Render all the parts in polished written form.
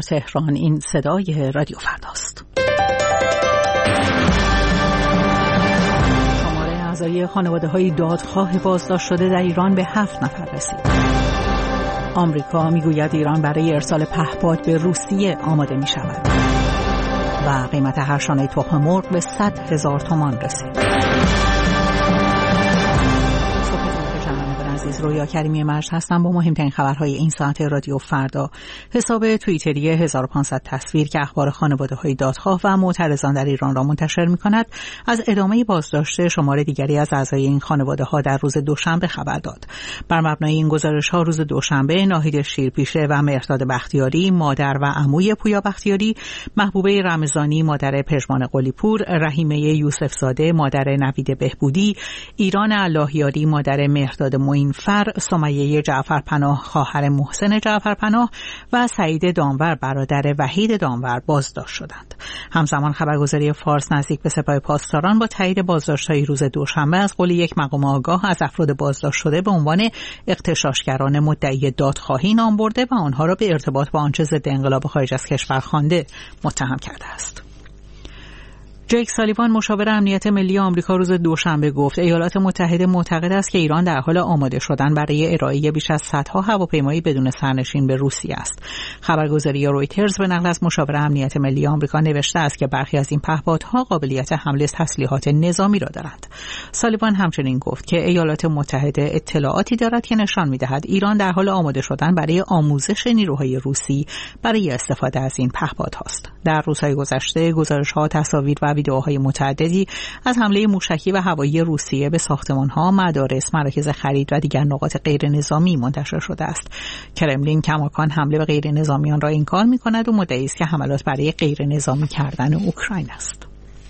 تهران. این صدای رادیو فرداست. شماره اعضای خانواده‌های دادخواه بازداشت شده در ایران به 7 نفر رسید. آمریکا میگوید ایران برای ارسال پهپاد به روسیه آماده می شود و قیمت هر شانه تخم مرغ به 100,000 تومان رسید. رویا کریمی مرج هستم با مهمترین خبرهای این ساعت رادیو فردا. حساب توییتری 1500 تصویر که اخبار خانواده‌های دادخواه و معترضان در ایران را منتشر می‌کند، از ادامه بازداشت شمار دیگری از اعضای این خانواده‌ها در روز دوشنبه خبر داد. بر مبنای این گزارش‌ها روز دوشنبه ناهید شیرپیشه و مهرداد بختیاری، مادر و عموی پویا بختیاری، محبوبه رمضانی مادر پژمان قلی‌پور، رحیمه یوسفزاده مادر نوید بهبودی، ایران اللهیاری مادر مهرداد معین‌فر، سمیه جعفرپناه خواهر محسن جعفرپناه و سعید دانور برادر وحید دانور بازداشت شدند. همزمان خبرگزاری فارس نزدیک به سپاه پاسداران با تایید بازداشت‌های روز دوشنبه از قول یک مقام آگاه از افراد بازداشت شده به عنوان اغتشاشگران مدعی دادخواهی نام برده و آنها را به ارتباط با آنچه ضد انقلاب خارج از کشور خوانده متهم کرده است. جیک سالیوان مشاور امنیت ملی آمریکا روز دوشنبه گفت ایالات متحده معتقد است که ایران در حال آماده شدن برای ارائه بیش از 100 هواپیمایی بدون سرنشین به روسیه است. خبرگزاری رویترز به نقل از مشاور امنیت ملی آمریکا نوشته است که برخی از این پهپادها قابلیت حمل تسلیحات نظامی را دارند. سالیوان همچنین گفت که ایالات متحده اطلاعاتی دارد که نشان می‌دهد ایران در حال آماده شدن برای آموزش نیروهای روسی برای استفاده از این پهپادهاست. در روزهای گذشته گزارش‌ها، تصاویر و ویدئوهای متعددی از حمله موشکی و هوایی روسیه به ساختمان‌ها، مدارس، مراکز خرید و دیگر نقاط غیر نظامی منتشر شده است. کرملین کماکان حمله به غیر نظامیان را انکار می‌کند و مدعی است که حملات برای غیر نظامی کردن اوکراین است.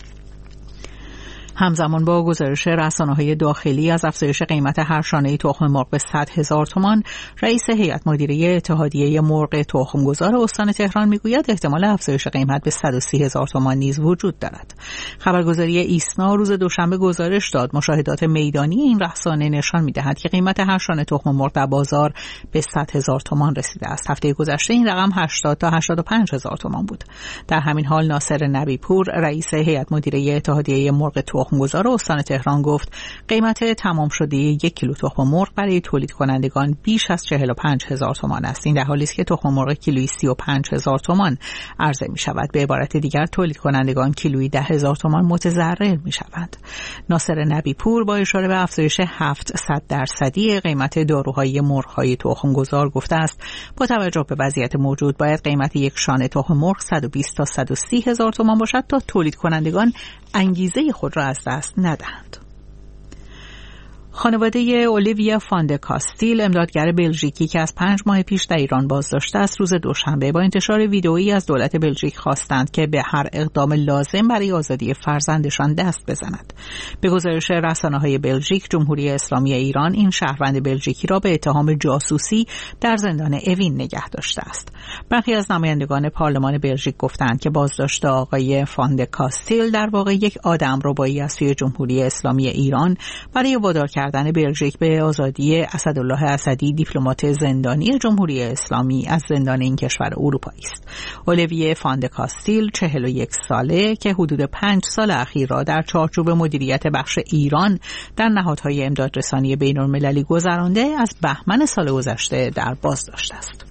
همزمان با گزارش رسانه‌های داخلی از افزایش قیمت هر شانه تخم مرغ به 100,000 تومان، رئیس هیئت مدیره اتحادیه مرغ تخمگذار استان تهران میگوید احتمال افزایش قیمت به 130,000 تومان نیز وجود دارد. خبرگزاری ایسنا روز دوشنبه گزارش داد مشاهدات میدانی این رسانه نشان می‌دهد که قیمت هر شانه تخم مرغ در بازار به 100,000 تومان رسیده است. هفته گذشته این رقم 80 تا 85,000 تومان بود. در همین حال ناصر نبی‌پور رئیس هیئت مدیره اتحادیه مرغ تخمگذار استان تهران گفت قیمت تمام شده 1 کیلو تخم مرغ برای تولید کنندگان بیش از 45,000 تومان است. این در حالی است که تخم مرغ کیلویی 35,000 تومان عرضه می شود. به عبارت دیگر تولید کنندگان کیلویی 10,000 تومان متضرر می شوند. ناصر نبی‌پور با اشاره به افزایش 700% قیمت داروهای مرغ‌های تخمگذار گفته است با توجه به وضعیت موجود باید قیمت یک شانه تخم مرغ 120 تا 130,000 تومان باشد تا تولید کنندگان انگیزه خود را از دست ندهند. خانواده اولیویا فاندکاستیل، امدادگر بلژیکی که از 5 ماه پیش در ایران بازداشته است، روز دوشنبه با انتشار ویدئویی از دولت بلژیک خواستند که به هر اقدام لازم برای آزادی فرزندشان دست بزند. به گزارش رسانه‌های بلژیک، جمهوری اسلامی ایران این شهروند بلژیکی را به اتهام جاسوسی در زندان اوین نگه داشته است. برخی از نمایندگان پارلمان بلژیک گفتند که بازداشت آقای فاندکاستیل در واقع یک آدمربایی از سوی جمهوری اسلامی ایران برای وادار کردن بلژیک به آزادی اسدالله اسدی، دیپلمات زندانی جمهوری اسلامی، از زندان این کشور اروپایی است. اولیویه فاندکاستیل 41 ساله که حدود 5 سال اخیر را در چارچوب مدیریت بخش ایران در نهادهای امدادرسانی بین‌المللی گذرانده، از بهمن سال گذشته در بازداشت است.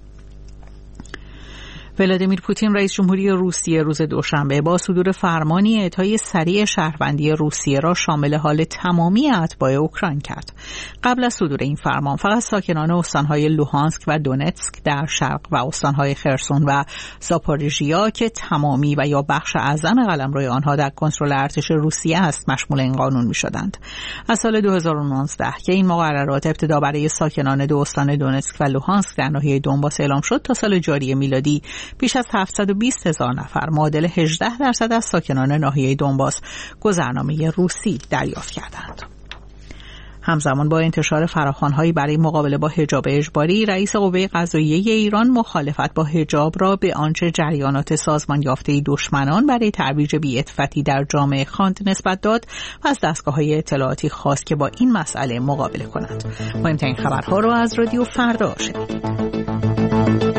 ولادیمیر پوتین رئیس جمهوری روسیه روز دوشنبه با صدور فرمانی اعطای سریع شهروندی روسیه را شامل حال تمامی اتباع اوکراین کرد. قبل از صدور این فرمان فقط ساکنان استانهای لوهانسک و دونتسک در شرق و استانهای خرسون و زاپاریژیا که تمامی و یا بخش اعظم قلمرو آنها در کنترل ارتش روسیه است مشمول این قانون می‌شدند. از سال 2019 که این مقررات ابتدا برای ساکنان دو استان دونتسک و لوهانسک در ناحیه دونباس اعلام شد، تا سال جاری میلادی بیش از 720,000 نفر، معادل 18% از ساکنان ناحیه دونباس، گذرنامه روسی دریافت کردند. همزمان با انتشار فراخوان‌هایی برای مقابله با حجاب اجباری، رئیس قوه قضاییه ایران مخالفت با حجاب را به آنچه جریانات سازمان یافته دشمنان برای ترویج بی‌عفتی در جامعه خواند نسبت داد و از دستگاه‌های اطلاعاتی خواست که با این مسئله مقابله کنند. مهمترین خبرها را از رادیو فردا شنیدید.